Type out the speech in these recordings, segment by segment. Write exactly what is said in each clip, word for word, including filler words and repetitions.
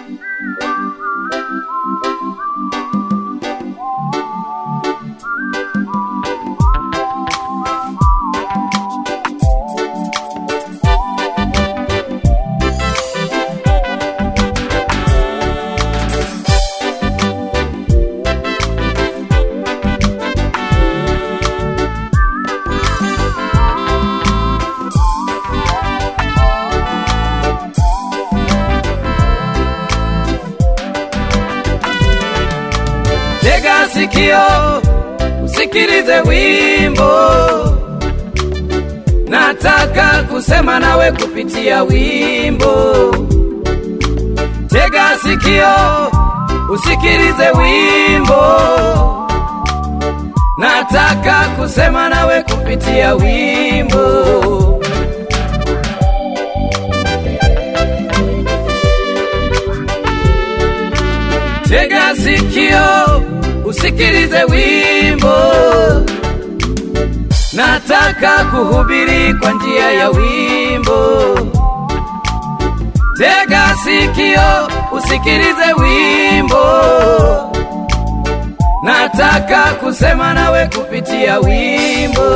Tega sikio usikilize wimbo, nataka kusema nawe kupitia wimbo. Tega sikio usikilize wimbo, nataka kusema nawe kupitia wimbo. Tega sikio usikilize wimbo, nataka kuhubiri kwa njia ya wimbo. Tega sikio usikilize wimbo, nataka kusema nawe kupitia wimbo.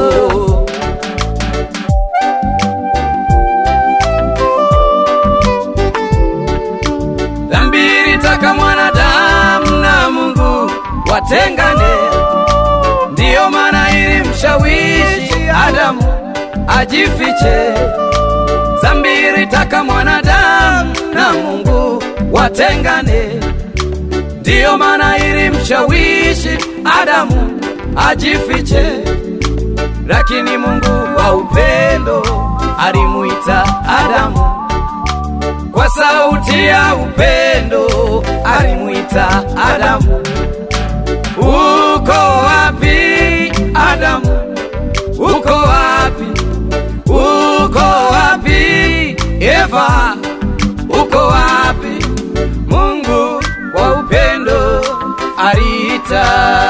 Dhambi ilitaka mwanadamu na Mungu watengane, ndiyo maana ilimshawishi Adamu ajifiche. Dhambi ilitaka mwanadamu na Mungu watengane, ndiyo maana ilimshawishi Adamu ajifiche. Lakini Mungu wa upendo alimuita Adamu, kwa sauti ya upendo alimuita Adamu. Uko wapi Adamu? Uko wapi? Uko wapi Eva? Uko wapi? Mungu wa upendo aliita.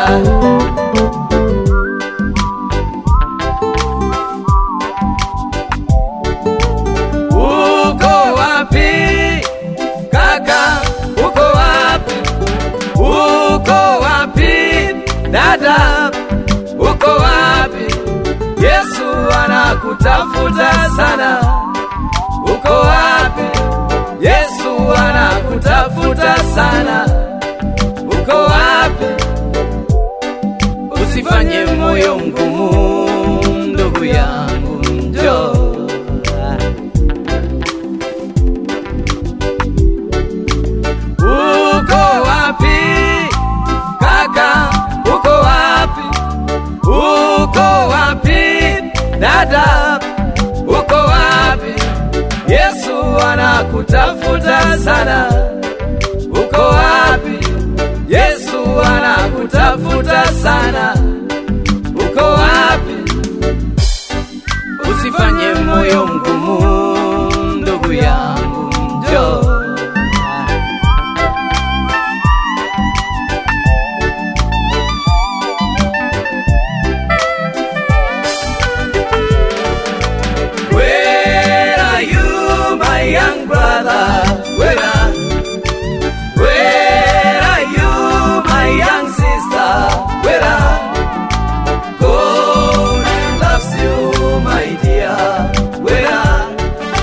Uko wapi kaka? Uko wapi? Uko wapi dada? Uko wapi? Yesu anakutafuta sana. Uko wapi? Yesu anakutafuta sana. Uko wapi? Usifanye moyo mgumu ndugu yangu, njoo. Uko wapi kaka? Uko wapi? Uko wapi dada? Uko wapi? Yesu anakutafuta sana. Uko wapi? Yesu anakutafuta sana. Uko wapi? Usifanye moyo mgumu ndugu yangu, njoo. Young brother, where are, where are you, my young sister? Where are? God loves you, my dear. Where are?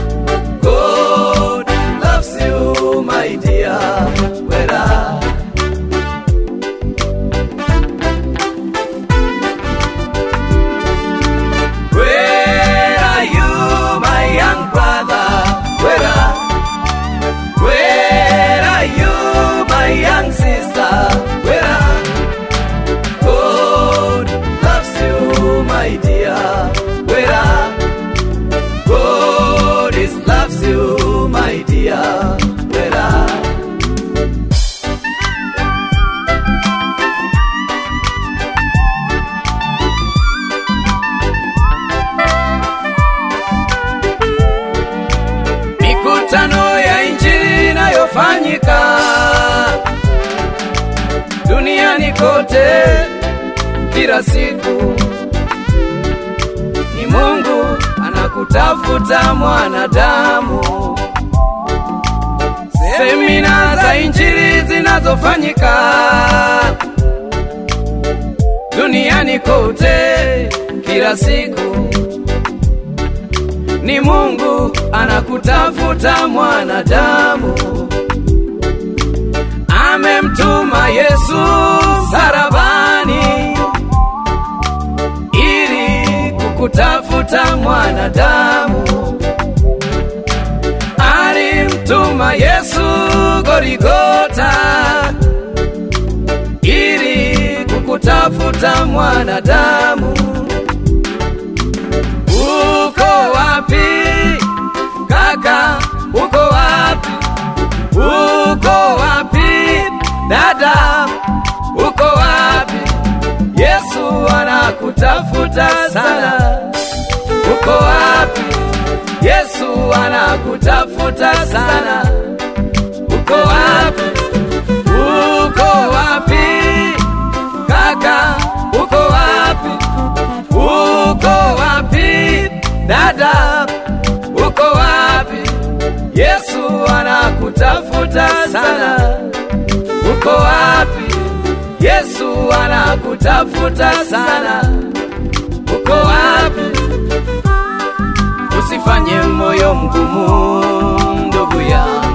God loves you, my dear. Where are? Where are you, my young brother? Where are, where are you, my young sister? Where are? God loves you, my dear. Where are? God is loves you, my dear. Where are? Mikutano ya Injili inayofanyika duniani kote kila siku, ni Mungu anakutafuta mwanadamu. Semina za zinazofanyika duniani kote kila siku. Ni Mungu anakutafuta mwanadamu. Amemtuma Yesu msalabani ili kukutafuta mwanadamu. Alimtuma Yesu Golgotha ili kukutafuta mwanadamu. Uko wapi kaka? Uko wapi? Uko wapi dada? Uko wapi? Yesu anakutafuta sana. Uko wapi? Yesu anakutafuta sana. Uko wapi? Uko wapi kaka? Uko wapi? Uko wapi dada? Uko wapi? Yesu anakutafuta sana. Uko wapi? Yesu anakutafuta sana. Uko wapi? Usifanye moyo mgumu ndugu yangu.